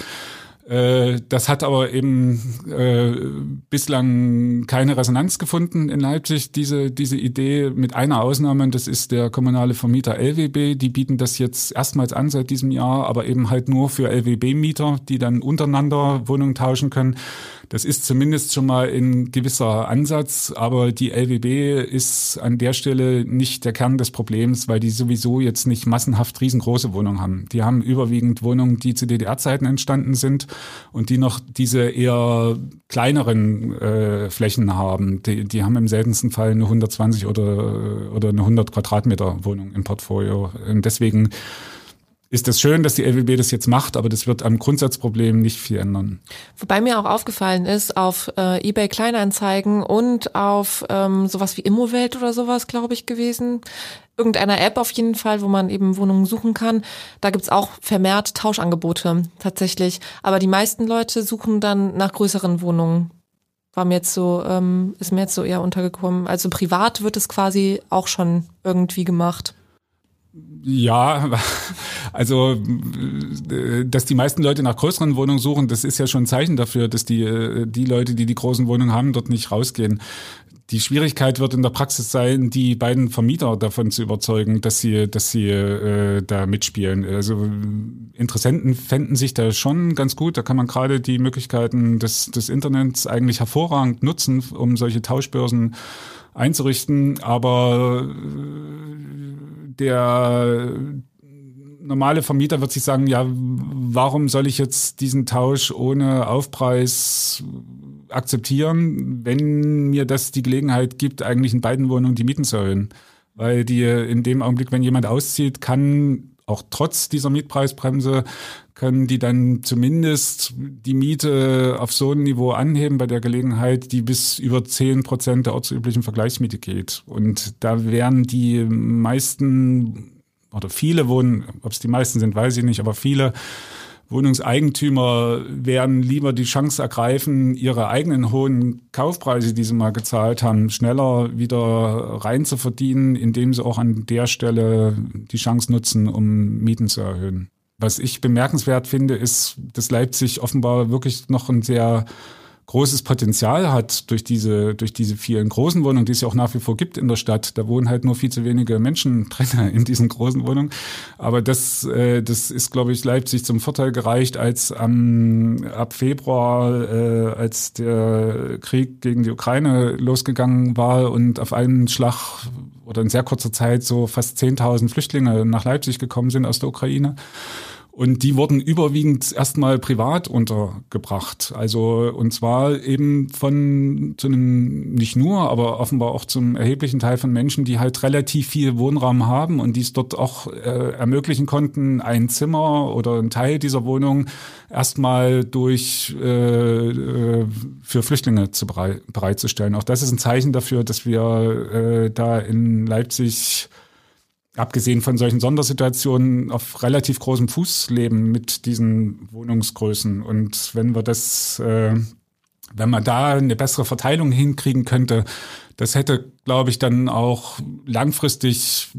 Das hat aber eben äh, bislang keine Resonanz gefunden in Leipzig, diese diese Idee, mit einer Ausnahme, und das ist der kommunale Vermieter L W B. Die bieten das jetzt erstmals an seit diesem Jahr, aber eben halt nur für L W B-Mieter, die dann untereinander Wohnungen tauschen können. Das ist zumindest schon mal ein gewisser Ansatz, aber die L W B ist an der Stelle nicht der Kern des Problems, weil die sowieso jetzt nicht massenhaft riesengroße Wohnungen haben. Die haben überwiegend Wohnungen, die zu D D R-Zeiten entstanden sind. und die noch diese eher kleineren äh, Flächen haben. Die, die haben im seltensten Fall eine hundertzwanzig oder, oder eine hundert Quadratmeter Wohnung im Portfolio. Und deswegen ist es schön, dass die L W B das jetzt macht, aber das wird am Grundsatzproblem nicht viel ändern. Wobei mir auch aufgefallen ist, auf äh, eBay Kleinanzeigen und auf ähm, sowas wie Immowelt oder sowas, glaube ich, gewesen, irgendeiner App auf jeden Fall, wo man eben Wohnungen suchen kann, da gibt's auch vermehrt Tauschangebote tatsächlich. Aber die meisten Leute suchen dann nach größeren Wohnungen. War mir jetzt so, ähm, ist mir jetzt so eher untergekommen. Also privat wird es quasi auch schon irgendwie gemacht. Ja, also dass die meisten Leute nach größeren Wohnungen suchen, das ist ja schon ein Zeichen dafür, dass die die Leute, die die großen Wohnungen haben, dort nicht rausgehen. Die Schwierigkeit wird in der Praxis sein, die beiden Vermieter davon zu überzeugen, dass sie dass sie äh, da mitspielen. Also Interessenten fänden sich da schon ganz gut. Da kann man gerade die Möglichkeiten des des Internets eigentlich hervorragend nutzen, um solche Tauschbörsen einzurichten. Aber der normale Vermieter wird sich sagen, ja, warum soll ich jetzt diesen Tausch ohne Aufpreis akzeptieren, wenn mir das die Gelegenheit gibt, eigentlich in beiden Wohnungen die Mieten zu erhöhen? Weil die in dem Augenblick, wenn jemand auszieht, kann auch trotz dieser Mietpreisbremse, können die dann zumindest die Miete auf so ein Niveau anheben bei der Gelegenheit, die bis über zehn Prozent der ortsüblichen Vergleichsmiete geht. Und da wären die meisten oder viele Wohnen, ob es die meisten sind, weiß ich nicht, aber viele Wohnungseigentümer werden lieber die Chance ergreifen, ihre eigenen hohen Kaufpreise, die sie mal gezahlt haben, schneller wieder rein zu verdienen, indem sie auch an der Stelle die Chance nutzen, um Mieten zu erhöhen. Was ich bemerkenswert finde, ist, dass Leipzig offenbar wirklich noch ein sehr großes Potenzial hat durch diese durch diese vielen großen Wohnungen, die es ja auch nach wie vor gibt in der Stadt. Da wohnen halt nur viel zu wenige Menschen drin in diesen großen Wohnungen. Aber das äh, das ist, glaube ich, Leipzig zum Vorteil gereicht, als ähm, ab Februar, äh, als der Krieg gegen die Ukraine losgegangen war und auf einen Schlag oder in sehr kurzer Zeit so fast zehntausend Flüchtlinge nach Leipzig gekommen sind aus der Ukraine. Und die wurden überwiegend erstmal privat untergebracht. Also, und zwar eben von zu einem, nicht nur, aber offenbar auch zum erheblichen Teil von Menschen, die halt relativ viel Wohnraum haben und die es dort auch äh, ermöglichen konnten, ein Zimmer oder einen Teil dieser Wohnung erstmal durch äh, für Flüchtlinge zu bereit, bereitzustellen. Auch das ist ein Zeichen dafür, dass wir äh, da in Leipzig, abgesehen von solchen Sondersituationen, auf relativ großem Fuß leben mit diesen Wohnungsgrößen. Und wenn wir das, äh, wenn man da eine bessere Verteilung hinkriegen könnte, das hätte, glaube ich, dann auch langfristig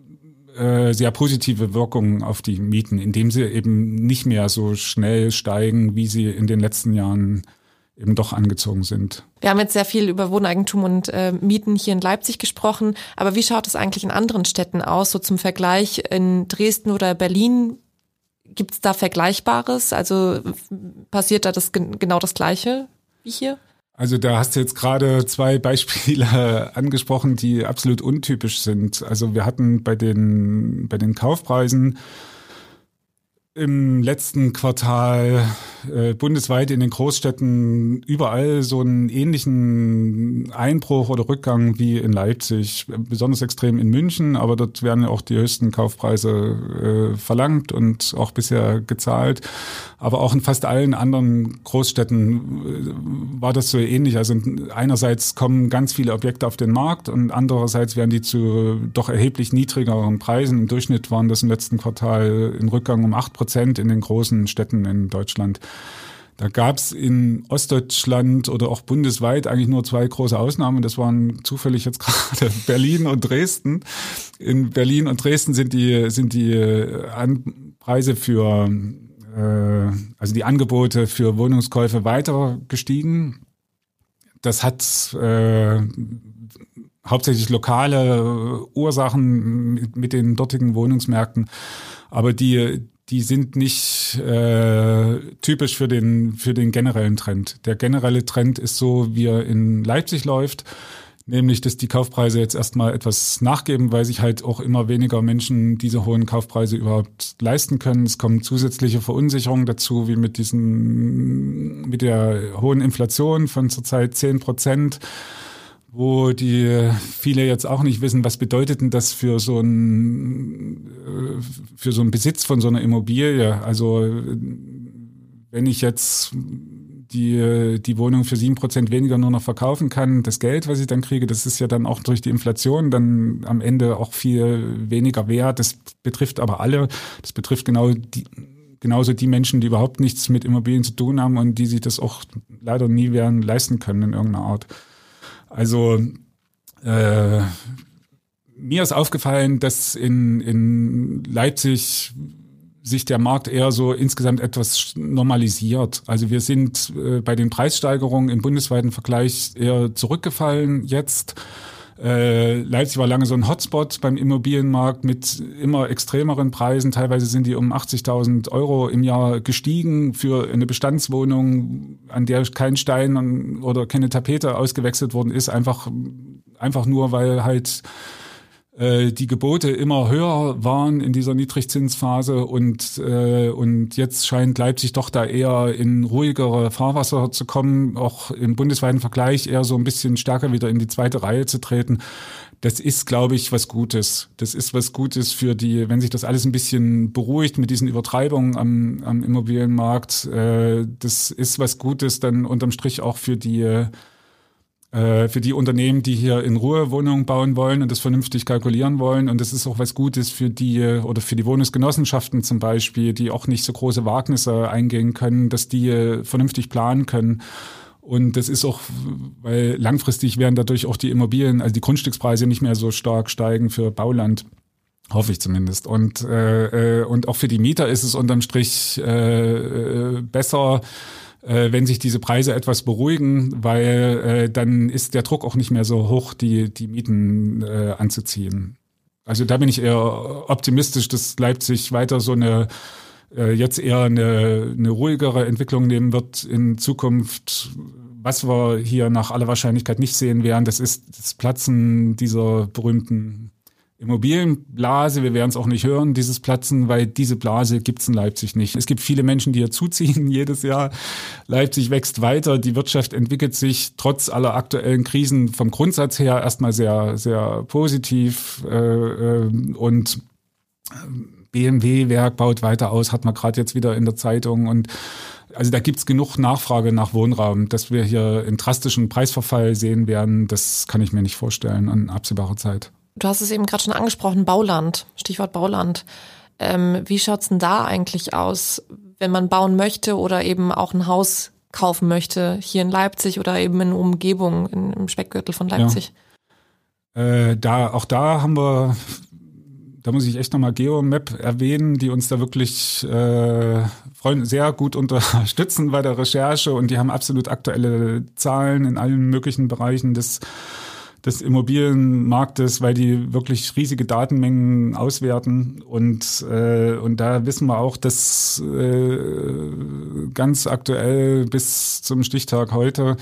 äh, sehr positive Wirkungen auf die Mieten, indem sie eben nicht mehr so schnell steigen, wie sie in den letzten Jahren eben doch angezogen sind. Wir haben jetzt sehr viel über Wohneigentum und äh, Mieten hier in Leipzig gesprochen, aber wie schaut es eigentlich in anderen Städten aus? So zum Vergleich in Dresden oder Berlin, gibt es da Vergleichbares? Also passiert da das genau das Gleiche wie hier? Also da hast du jetzt gerade zwei Beispiele angesprochen, die absolut untypisch sind. Also wir hatten bei den bei den Kaufpreisen im letzten Quartal äh, bundesweit in den Großstädten überall so einen ähnlichen Einbruch oder Rückgang wie in Leipzig. Besonders extrem in München, aber dort werden ja auch die höchsten Kaufpreise äh, verlangt und auch bisher gezahlt. Aber auch in fast allen anderen Großstädten äh, war das so ähnlich. Also einerseits kommen ganz viele Objekte auf den Markt und andererseits werden die zu doch erheblich niedrigeren Preisen. Im Durchschnitt waren das im letzten Quartal ein Rückgang um acht Prozent in den großen Städten in Deutschland. Da gab es in Ostdeutschland oder auch bundesweit eigentlich nur zwei große Ausnahmen. Das waren zufällig jetzt gerade Berlin und Dresden. In Berlin und Dresden sind die sind die An- Preise für äh, also die Angebote für Wohnungskäufe weiter gestiegen. Das hat äh, hauptsächlich lokale Ursachen mit, mit den dortigen Wohnungsmärkten, aber die die sind nicht äh, typisch für den für den generellen Trend. Der generelle Trend ist so, wie er in Leipzig läuft, nämlich, dass die Kaufpreise jetzt erstmal etwas nachgeben, weil sich halt auch immer weniger Menschen diese hohen Kaufpreise überhaupt leisten können. Es kommen zusätzliche Verunsicherungen dazu, wie mit diesen, mit der hohen Inflation von zurzeit zehn Prozent, wo die viele jetzt auch nicht wissen, was bedeutet denn das für so ein, für so einen Besitz von so einer Immobilie. Also, wenn ich jetzt die die Wohnung für sieben Prozent weniger nur noch verkaufen kann, das Geld, was ich dann kriege, das ist ja dann auch durch die Inflation dann am Ende auch viel weniger wert. Das betrifft aber alle. Das betrifft genau die, genauso die Menschen, die überhaupt nichts mit Immobilien zu tun haben und die sich das auch leider nie werden leisten können in irgendeiner Art. Also äh, mir ist aufgefallen, dass in in Leipzig sich der Markt eher so insgesamt etwas normalisiert. Also wir sind äh, bei den Preissteigerungen im bundesweiten Vergleich eher zurückgefallen jetzt. Äh, Leipzig war lange so ein Hotspot beim Immobilienmarkt mit immer extremeren Preisen. Teilweise sind die um achtzigtausend Euro im Jahr gestiegen für eine Bestandswohnung, an der kein Stein oder keine Tapete ausgewechselt worden ist. Einfach, einfach nur, weil halt die Gebote immer höher waren in dieser Niedrigzinsphase und äh, und jetzt scheint Leipzig doch da eher in ruhigere Fahrwasser zu kommen, auch im bundesweiten Vergleich eher so ein bisschen stärker wieder in die zweite Reihe zu treten. Das ist, glaube ich, was Gutes. Das ist was Gutes für die, wenn sich das alles ein bisschen beruhigt mit diesen Übertreibungen am, am Immobilienmarkt. Äh, das ist was Gutes dann unterm Strich auch für die für die Unternehmen, die hier in Ruhe Wohnungen bauen wollen und das vernünftig kalkulieren wollen. Und das ist auch was Gutes für die oder für die Wohnungsgenossenschaften zum Beispiel, die auch nicht so große Wagnisse eingehen können, dass die vernünftig planen können. Und das ist auch, weil langfristig werden dadurch auch die Immobilien, also die Grundstückspreise nicht mehr so stark steigen für Bauland. Hoffe ich zumindest. Und, äh, und auch für die Mieter ist es unterm Strich äh, besser, wenn sich diese Preise etwas beruhigen, weil äh, dann ist der Druck auch nicht mehr so hoch, die die Mieten äh, anzuziehen. Also da bin ich eher optimistisch, dass Leipzig weiter so eine äh, jetzt eher eine, eine ruhigere Entwicklung nehmen wird in Zukunft. Was wir hier nach aller Wahrscheinlichkeit nicht sehen werden, das ist das Platzen dieser berühmten Immobilienblase. Wir werden es auch nicht hören, dieses Platzen, weil diese Blase gibt's in Leipzig nicht. Es gibt viele Menschen, die hier zuziehen jedes Jahr. Leipzig wächst weiter, die Wirtschaft entwickelt sich trotz aller aktuellen Krisen vom Grundsatz her erstmal sehr, sehr positiv. Äh, und B M W-Werk baut weiter aus, hat man gerade jetzt wieder in der Zeitung. Und also da gibt's genug Nachfrage nach Wohnraum, dass wir hier einen drastischen Preisverfall sehen werden. Das kann ich mir nicht vorstellen in absehbarer Zeit. Du hast es eben gerade schon angesprochen, Bauland, Stichwort Bauland. Ähm, wie schaut's denn da eigentlich aus, wenn man bauen möchte oder eben auch ein Haus kaufen möchte, hier in Leipzig oder eben in Umgebung, in, im Speckgürtel von Leipzig? Ja. Äh, da, auch da haben wir, da muss ich echt nochmal Geomap erwähnen, die uns da wirklich äh, freuen, sehr gut unterstützen bei der Recherche und die haben absolut aktuelle Zahlen in allen möglichen Bereichen des des Immobilienmarktes, weil die wirklich riesige Datenmengen auswerten und äh, und da wissen wir auch, dass äh, ganz aktuell bis zum Stichtag heute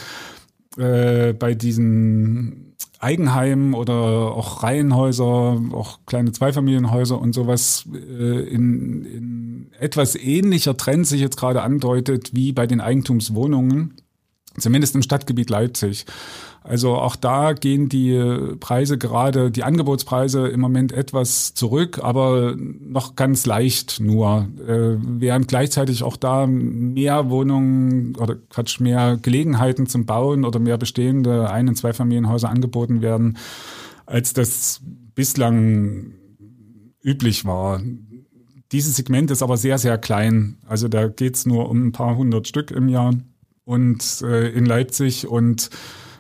äh, bei diesen Eigenheimen oder auch Reihenhäuser, auch kleine Zweifamilienhäuser und sowas äh, in, in etwas ähnlicher Trend sich jetzt gerade andeutet wie bei den Eigentumswohnungen, zumindest im Stadtgebiet Leipzig. Also auch da gehen die Preise gerade, die Angebotspreise im Moment etwas zurück, aber noch ganz leicht nur. Äh, während gleichzeitig auch da mehr Wohnungen oder Quatsch, mehr Gelegenheiten zum Bauen oder mehr bestehende Ein- und Zweifamilienhäuser angeboten werden, als das bislang üblich war. Dieses Segment ist aber sehr, sehr klein. Also da geht's nur um ein paar hundert Stück im Jahr und äh, in Leipzig und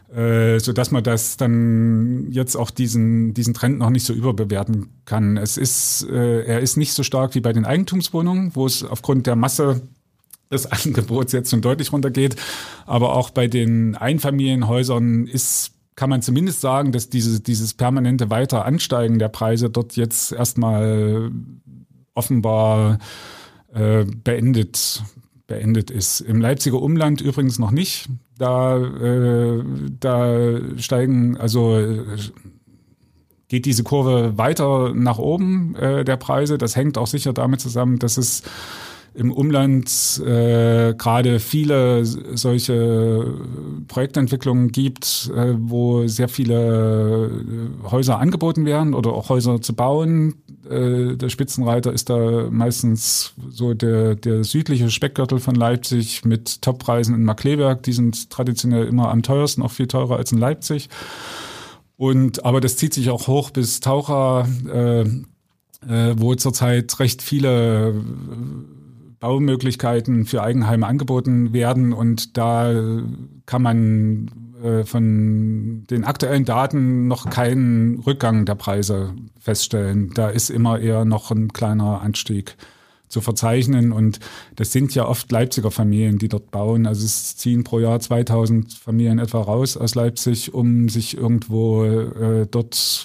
so dass man das dann jetzt auch diesen diesen Trend noch nicht so überbewerten kann. Es ist äh, er ist nicht so stark wie bei den Eigentumswohnungen, wo es aufgrund der Masse des Angebots jetzt schon deutlich runtergeht, aber auch bei den Einfamilienhäusern ist kann man zumindest sagen, dass diese dieses permanente weiter Ansteigen der Preise dort jetzt erstmal offenbar äh, beendet beendet ist. Im Leipziger Umland übrigens noch nicht. Da, äh, da steigen, also äh, geht diese Kurve weiter nach oben äh, der Preise. Das hängt auch sicher damit zusammen, dass es im Umland äh, gerade viele solche Projektentwicklungen gibt, äh, wo sehr viele Häuser angeboten werden oder auch Häuser zu bauen. Äh, der Spitzenreiter ist da meistens so der, der südliche Speckgürtel von Leipzig mit Toppreisen in Markkleeberg. Die sind traditionell immer am teuersten, auch viel teurer als in Leipzig. Und aber das zieht sich auch hoch bis Taucha, äh, äh, wo zurzeit recht viele Baumöglichkeiten für Eigenheime angeboten werden, und da kann man äh, von den aktuellen Daten noch keinen Rückgang der Preise feststellen. Da ist immer eher noch ein kleiner Anstieg zu verzeichnen, und das sind ja oft Leipziger Familien, die dort bauen. Also es ziehen pro Jahr zweitausend Familien etwa raus aus Leipzig, um sich irgendwo äh, dort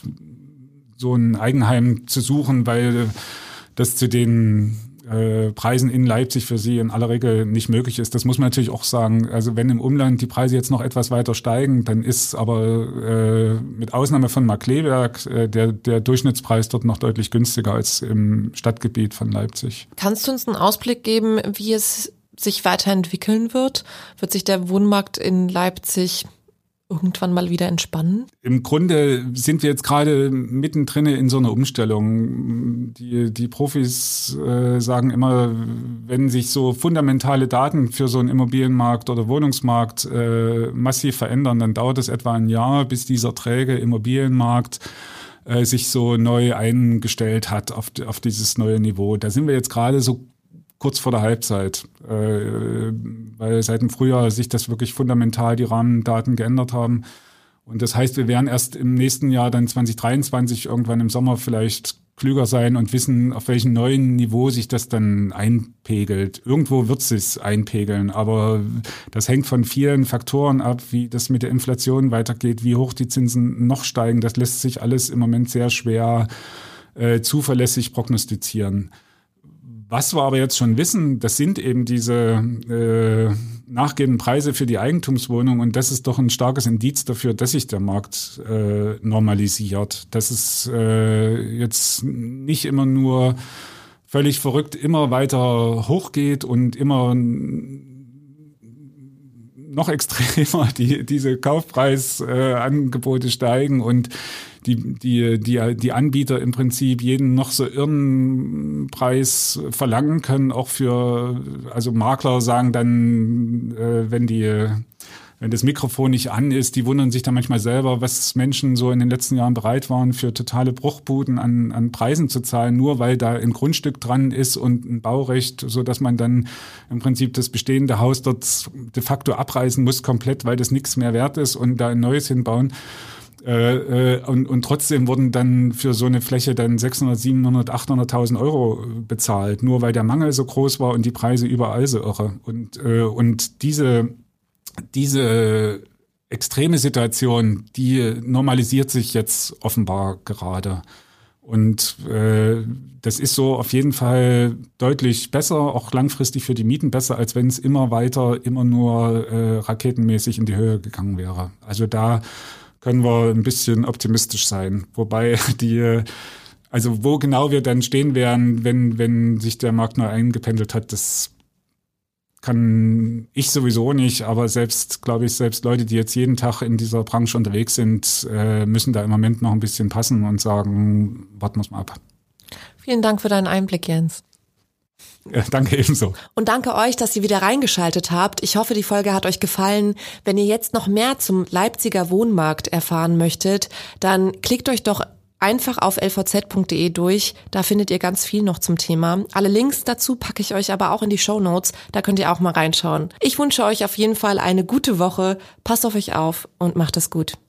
so ein Eigenheim zu suchen, weil das zu den Äh, Preisen in Leipzig für sie in aller Regel nicht möglich ist. Das muss man natürlich auch sagen. Also wenn im Umland die Preise jetzt noch etwas weiter steigen, dann ist aber äh, mit Ausnahme von Markkleeberg äh, der, der Durchschnittspreis dort noch deutlich günstiger als im Stadtgebiet von Leipzig. Kannst du uns einen Ausblick geben, wie es sich weiterentwickeln wird? Wird sich der Wohnmarkt in Leipzig irgendwann mal wieder entspannen? Im Grunde sind wir jetzt gerade mittendrin in so einer Umstellung. Die, die Profis äh, sagen immer, wenn sich so fundamentale Daten für so einen Immobilienmarkt oder Wohnungsmarkt äh, massiv verändern, dann dauert es etwa ein Jahr, bis dieser träge Immobilienmarkt äh, sich so neu eingestellt hat auf, auf dieses neue Niveau. Da sind wir jetzt gerade so kurz vor der Halbzeit, äh, weil seit dem Frühjahr sich das wirklich fundamental die Rahmendaten geändert haben. Und das heißt, wir werden erst im nächsten Jahr, dann zwanzig dreiundzwanzig, irgendwann im Sommer vielleicht klüger sein und wissen, auf welchem neuen Niveau sich das dann einpegelt. Irgendwo wird es sich einpegeln, aber das hängt von vielen Faktoren ab, wie das mit der Inflation weitergeht, wie hoch die Zinsen noch steigen. Das lässt sich alles im Moment sehr schwer äh, zuverlässig prognostizieren. Was wir aber jetzt schon wissen, das sind eben diese äh, nachgehenden Preise für die Eigentumswohnung, und das ist doch ein starkes Indiz dafür, dass sich der Markt äh, normalisiert. Dass es äh, jetzt nicht immer nur völlig verrückt immer weiter hochgeht und immer noch extremer die, diese Kaufpreisangebote äh, steigen und die, die, die, die Anbieter im Prinzip jeden noch so irren Preis verlangen können, auch für, also Makler sagen dann, äh, wenn die, wenn das Mikrofon nicht an ist, die wundern sich dann manchmal selber, was Menschen so in den letzten Jahren bereit waren, für totale Bruchbuden an, an Preisen zu zahlen, nur weil da ein Grundstück dran ist und ein Baurecht, so dass man dann im Prinzip das bestehende Haus dort de facto abreißen muss komplett, weil das nichts mehr wert ist, und da ein neues hinbauen. Äh, äh, und, und trotzdem wurden dann für so eine Fläche dann sechshundert, siebenhundert, achthunderttausend Euro bezahlt, nur weil der Mangel so groß war und die Preise überall so irre. Und, äh, und diese, diese extreme Situation, die normalisiert sich jetzt offenbar gerade. Und äh, das ist so auf jeden Fall deutlich besser, auch langfristig für die Mieten besser, als wenn es immer weiter, immer nur äh, raketenmäßig in die Höhe gegangen wäre. Also da können wir ein bisschen optimistisch sein. Wobei die, also wo genau wir dann stehen werden, wenn, wenn sich der Markt neu eingependelt hat, das kann ich sowieso nicht. Aber selbst, glaube ich, selbst Leute, die jetzt jeden Tag in dieser Branche unterwegs sind, äh, müssen da im Moment noch ein bisschen passen und sagen, warten wir es mal ab. Vielen Dank für deinen Einblick, Jens. Ja, danke ebenso. Und danke euch, dass ihr wieder reingeschaltet habt. Ich hoffe, die Folge hat euch gefallen. Wenn ihr jetzt noch mehr zum Leipziger Wohnmarkt erfahren möchtet, dann klickt euch doch einfach auf l v z punkt d e durch. Da findet ihr ganz viel noch zum Thema. Alle Links dazu packe ich euch aber auch in die Shownotes. Da könnt ihr auch mal reinschauen. Ich wünsche euch auf jeden Fall eine gute Woche. Passt auf euch auf und macht es gut.